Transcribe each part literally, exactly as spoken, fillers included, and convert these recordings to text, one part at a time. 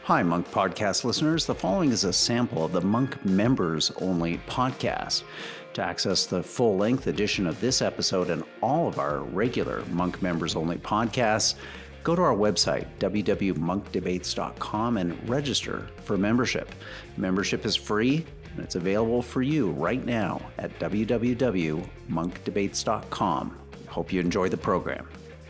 Hi, Monk Podcast listeners. The following is a sample of the Monk Members Only podcast. To access the full-length edition of this episode and all of our regular Monk Members Only podcasts, go to our website, w w w dot monk debates dot com, and register for membership. Membership is free, and it's available for you right now at w w w dot monk debates dot com. Hope you enjoy the program.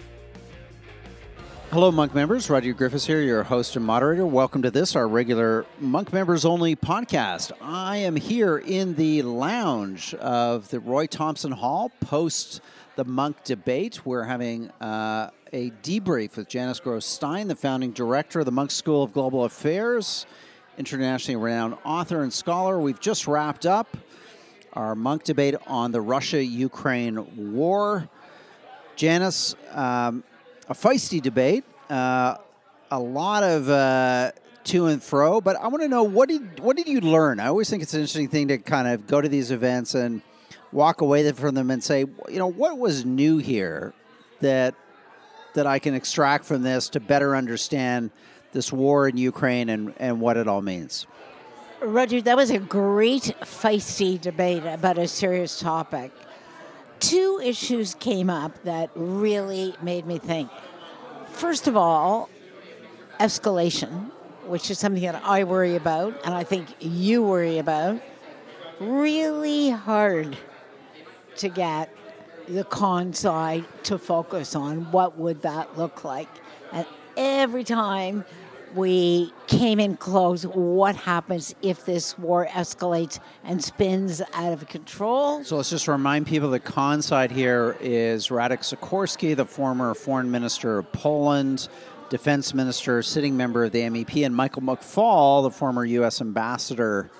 Hello, Monk members. Roger Griffiths here, your host and moderator. Welcome to this, our regular Monk Members Only podcast. I am here in the lounge of the Roy Thomson Hall post the Monk debate. We're having uh, a debrief with Janice Gross-Stein, the founding director of the Monk School of Global Affairs, internationally renowned author and scholar. We've just wrapped up our Monk debate on the Russia-Ukraine war. Janice, um, a feisty debate, uh, a lot of uh, to and fro, but I want to know, what did what did you learn? I always think it's an interesting thing to kind of go to these events and walk away from them and say, you know, what was new here that that I can extract from this to better understand this war in Ukraine and, and what it all means? Roger, that was a great feisty debate about a serious topic. Two issues came up that really made me think. First of all, escalation, which is something that I worry about, and I think you worry about. Really hard to get the con side to focus on what would that look like. And every time we came in close, what happens if this war escalates and spins out of control? So let's just remind people the con side here is Radek Sikorski, the former foreign minister of Poland, defense minister, sitting member of the M E P, and Michael McFaul, the former U S ambassador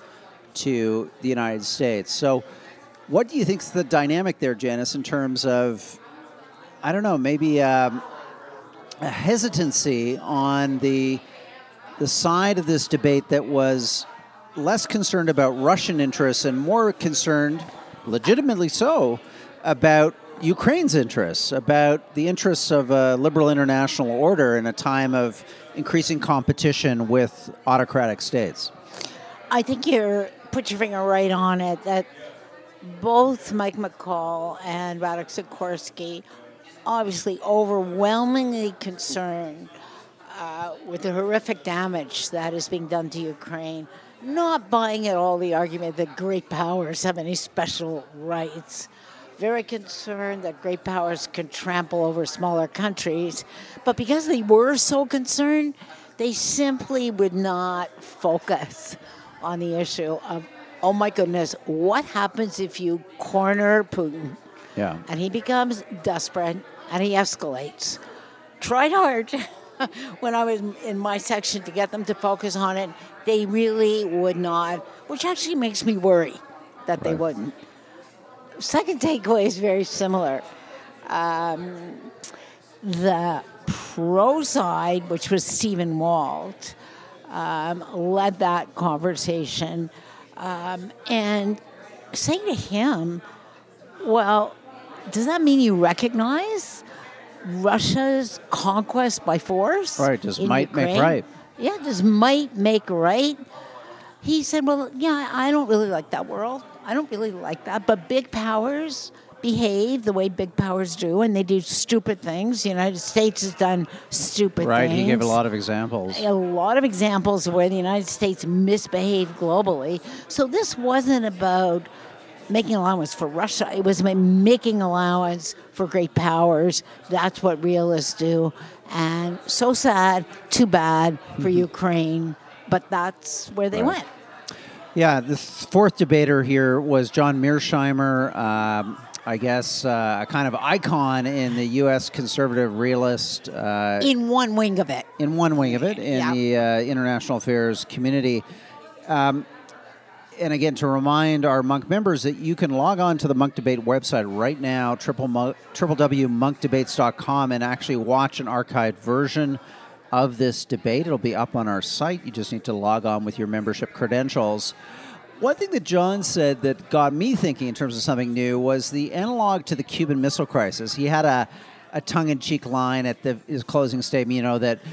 to the United States. So what do you think is the dynamic there, Janice, in terms of, I don't know, maybe um, a hesitancy on the the side of this debate that was less concerned about Russian interests and more concerned, legitimately so, about Ukraine's interests, about the interests of a liberal international order in a time of increasing competition with autocratic states? I think you put your finger right on it, that both Mike McCall and Radek Sikorski obviously overwhelmingly concerned Uh, with the horrific damage that is being done to Ukraine, not buying at all the argument that great powers have any special rights. Very concerned that great powers can trample over smaller countries. But because they were so concerned, they simply would not focus on the issue of, oh my goodness, what happens if you corner Putin? Yeah. And he becomes desperate and he escalates. Tried hard. When I was in my section to get them to focus on it, they really would not, which actually makes me worry that right. they wouldn't. Second takeaway is very similar. Um, the pro side, which was Stephen Walt, um, led that conversation. Um, and saying to him, well, does that mean you recognize Russia's conquest by force? Right, does might Ukraine? Make right. Yeah, does might make right? He said, well, yeah, I don't really like that world. I don't really like that. But big powers behave the way big powers do, and they do stupid things. The United States has done stupid right, things. Right, he gave a lot of examples. A lot of examples of where the United States misbehaved globally. So this wasn't about making allowance for Russia. It was making allowance for great powers. That's what realists do. And so sad, too bad for mm-hmm. Ukraine, but that's where they right. went. Yeah, the fourth debater here was John Mearsheimer, um, I guess uh, a kind of icon in the U S conservative realist. Uh, in one wing of it. In one wing of it, in yeah. the uh, international affairs community. Um, And again, to remind our Monk members that you can log on to the Monk Debate website right now, w w w dot monk debates dot com, and actually watch an archived version of this debate. It'll be up on our site. You just need to log on with your membership credentials. One thing that John said that got me thinking in terms of something new was the analog to the Cuban Missile Crisis. He had a, a tongue-in-cheek line at the, his closing statement, you know, that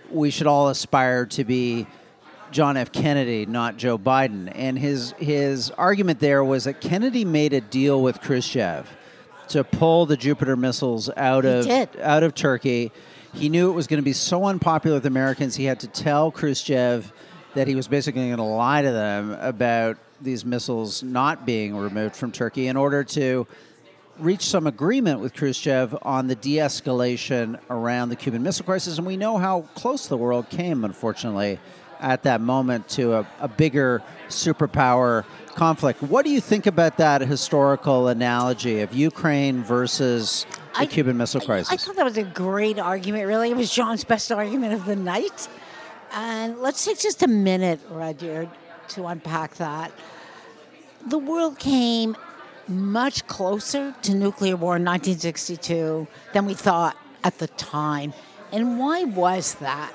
we should all aspire to be John F. Kennedy, not Joe Biden. And his his argument there was that Kennedy made a deal with Khrushchev to pull the Jupiter missiles out He of did. out of Turkey. He knew it was going to be so unpopular with Americans, he had to tell Khrushchev that he was basically going to lie to them about these missiles not being removed from Turkey in order to reach some agreement with Khrushchev on the de-escalation around the Cuban Missile Crisis. And we know how close the world came, unfortunately, at that moment to a, a bigger superpower conflict. What do you think about that historical analogy of Ukraine versus the I, Cuban Missile Crisis? I, I thought that was a great argument, really. It was John's best argument of the night. And let's take just a minute, Rudyard, to unpack that. The world came much closer to nuclear war in nineteen sixty-two than we thought at the time. And why was that?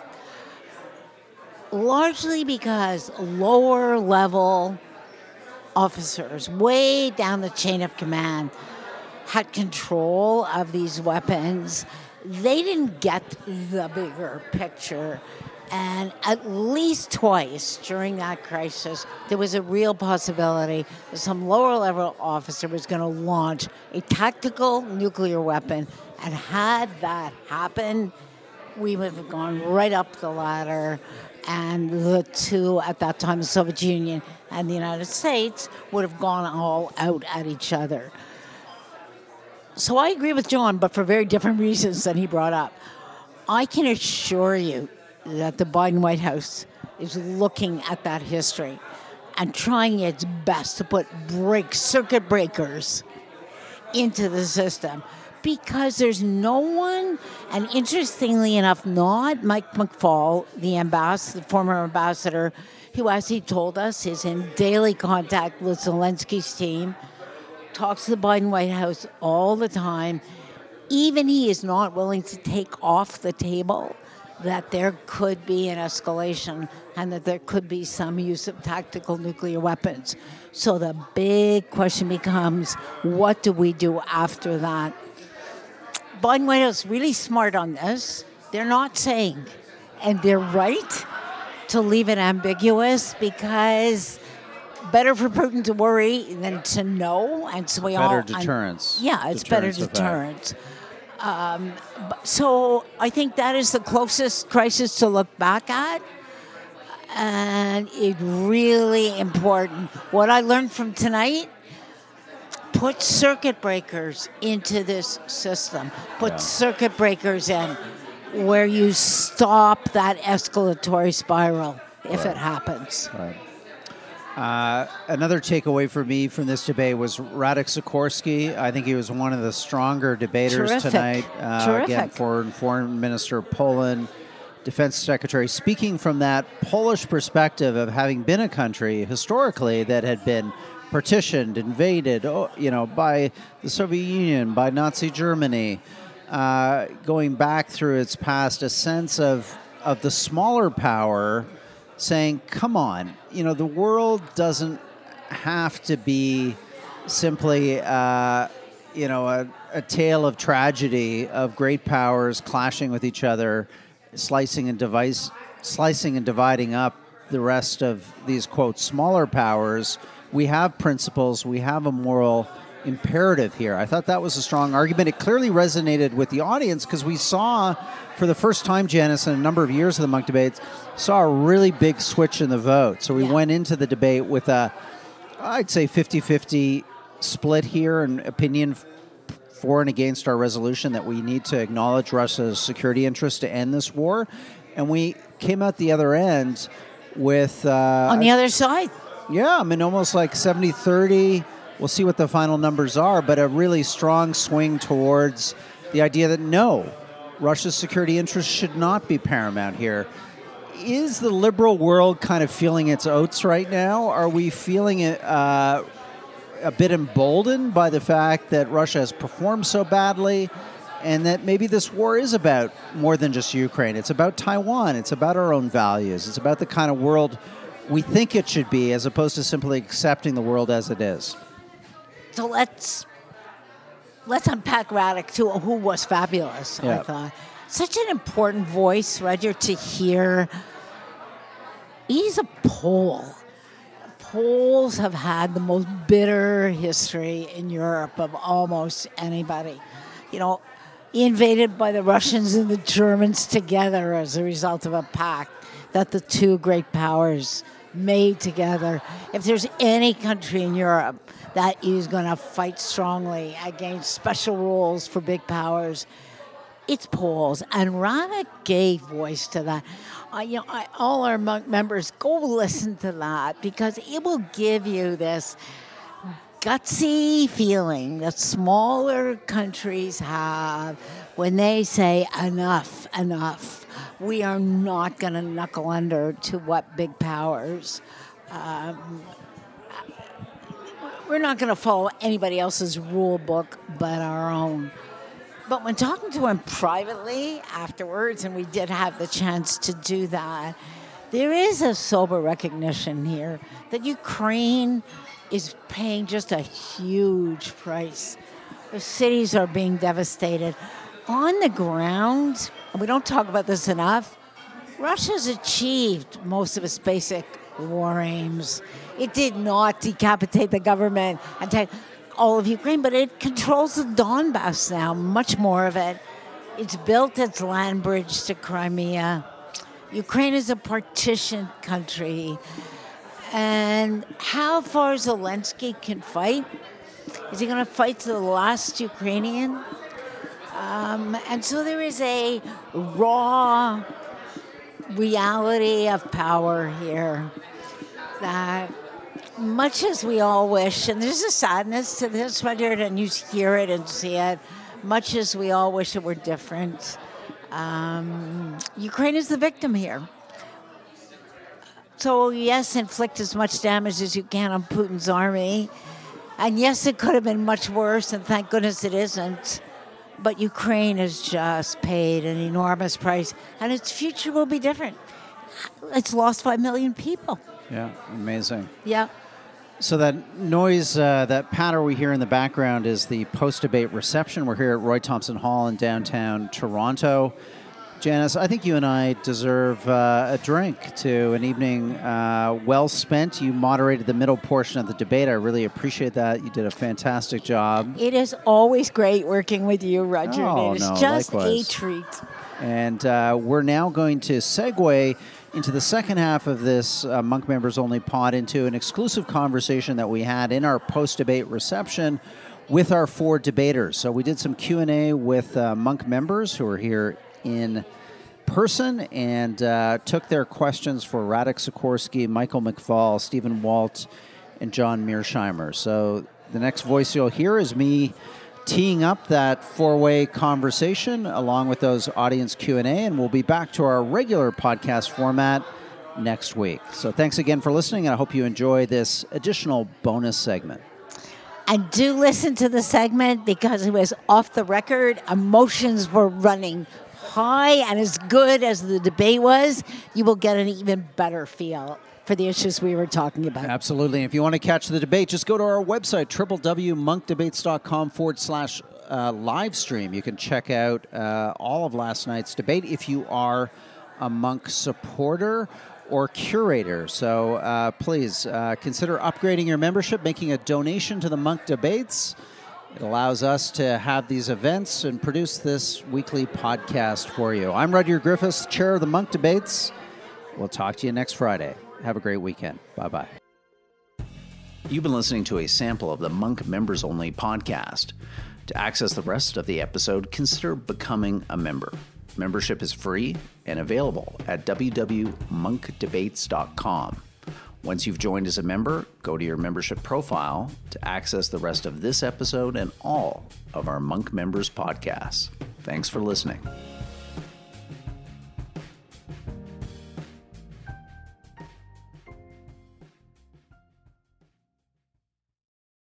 Largely because lower level officers, way down the chain of command, had control of these weapons. They didn't get the bigger picture. And at least twice during that crisis, there was a real possibility that some lower level officer was going to launch a tactical nuclear weapon. And had that happened, we would have gone right up the ladder. And the two, at that time, the Soviet Union and the United States, would have gone all out at each other. So I agree with John, but for very different reasons than he brought up. I can assure you that the Biden White House is looking at that history and trying its best to put break circuit breakers into the system, because there's no one, and interestingly enough, not Mike McFaul, the ambassador, the former ambassador, who, as he told us, is in daily contact with Zelensky's team, talks to the Biden White House all the time. Even he is not willing to take off the table that there could be an escalation and that there could be some use of tactical nuclear weapons. So the big question becomes, what do we do after that? Biden White House is really smart on this. They're not saying, and they're right to leave it ambiguous, because better for Putin to worry than to know. And so we all... Better deterrence. And, yeah, it's Deterrence better of that. deterrence. Um, but- so I think that is the closest crisis to look back at. And it's really important. What I learned from tonight, put circuit breakers into this system. Put Yeah. circuit breakers in where you stop that escalatory spiral if Right. it happens. Right. Uh, another takeaway for me from this debate was Radek Sikorski. I think he was one of the stronger debaters Terrific. tonight. Uh, Terrific. Again, foreign, foreign Minister of Poland, Defense Secretary, speaking from that Polish perspective of having been a country historically that had been partitioned, invaded, oh, you know, by the Soviet Union, by Nazi Germany, uh, going back through its past, a sense of of the smaller power saying, come on, you know, the world doesn't have to be simply, uh, you know, a, a tale of tragedy of great powers clashing with each other, slicing and device, slicing and dividing up the rest of these, quote, smaller powers. We have principles. We have a moral imperative here. I thought that was a strong argument. It clearly resonated with the audience because we saw, for the first time, Janice, in a number of years of the Munk debates, saw a really big switch in the vote. So we Yeah. went into the debate with a, I'd say, fifty-fifty split here in opinion for and against our resolution that we need to acknowledge Russia's security interest to end this war. And we came out the other end with... Uh, On the other side. yeah, I mean, almost like seventy thirty. We'll see what the final numbers are, but a really strong swing towards the idea that no, Russia's security interests should not be paramount here. Is the liberal world kind of feeling its oats right now? Are we feeling it uh, a bit emboldened by the fact that Russia has performed so badly, and that maybe this war is about more than just Ukraine? It's about Taiwan. It's about our own values. It's about the kind of world we think it should be, as opposed to simply accepting the world as it is. So let's let's unpack Radek too, who was fabulous, Yeah. I thought. such an important voice, Roger, to hear. He's a Pole. Poles have had the most bitter history in Europe of almost anybody. You know, invaded by the Russians and the Germans together as a result of a pact that the two great powers made together. If there's any country in Europe that is going to fight strongly against special rules for big powers, it's Poles. And Radek gave voice to that. Uh, you know, I, all our monk members, go listen to that because it will give you this gutsy feeling that smaller countries have when they say enough, enough. We are not going to knuckle under to what big powers. Um, we're not going to follow anybody else's rule book but our own. But when talking to him privately afterwards, and we did have the chance to do that, there is a sober recognition here that Ukraine is paying just a huge price. The cities are being devastated. On the ground, and we don't talk about this enough, Russia's achieved most of its basic war aims. It did not decapitate the government and take all of Ukraine, but it controls the Donbass now, much more of it. It's built its land bridge to Crimea. Ukraine is a partitioned country. And how far Zelensky can fight? Is he going to fight to the last Ukrainian? Um, and so there is a raw reality of power here that much as we all wish, and there's a sadness to this, Rudyard, and you hear it and see it, much as we all wish it were different, um, Ukraine is the victim here. So, yes, inflict as much damage as you can on Putin's army. And yes, it could have been much worse, and thank goodness it isn't. But Ukraine has just paid an enormous price, and its future will be different. It's lost five million people. Yeah, amazing. Yeah. So that noise, uh, that patter we hear in the background is the post-debate reception. We're here at Roy Thomson Hall in downtown Toronto. Janice, I think you and I deserve uh, a drink to an evening uh, well spent. You moderated the middle portion of the debate. I really appreciate that. You did a fantastic job. It is always great working with you, Roger. Oh, it is no, just likewise. a treat. And uh, we're now going to segue into the second half of this uh, Monk Members Only pod into an exclusive conversation that we had in our post-debate reception with our four debaters. So we did some Q and A with uh, Monk members who are here in person and uh, took their questions for Radek Sikorski, Michael McFaul, Stephen Walt, and John Mearsheimer. So the next voice you'll hear is me teeing up that four-way conversation along with those audience Q and A, and we'll be back to our regular podcast format next week. So thanks again for listening, and I hope you enjoy this additional bonus segment. And do listen to the segment because it was off the record. Emotions were running high, and as good as the debate was, you will get an even better feel for the issues we were talking about. Absolutely. If you want to catch the debate, just go to our website, www.monkdebates.com forward slash uh, live stream. You can check out uh, all of last night's debate if you are a Monk supporter or curator. So uh, please uh, consider upgrading your membership, making a donation to the Monk Debates. It allows us to have these events and produce this weekly podcast for you. I'm Rudyard Griffiths, chair of the Monk Debates. We'll talk to you next Friday. Have a great weekend. Bye-bye. You've been listening to a sample of the Monk Members Only podcast. To access the rest of the episode, consider becoming a member. Membership is free and available at w w w dot monk debates dot com. Once you've joined as a member, go to your membership profile to access the rest of this episode and all of our Monk Members podcasts. Thanks for listening.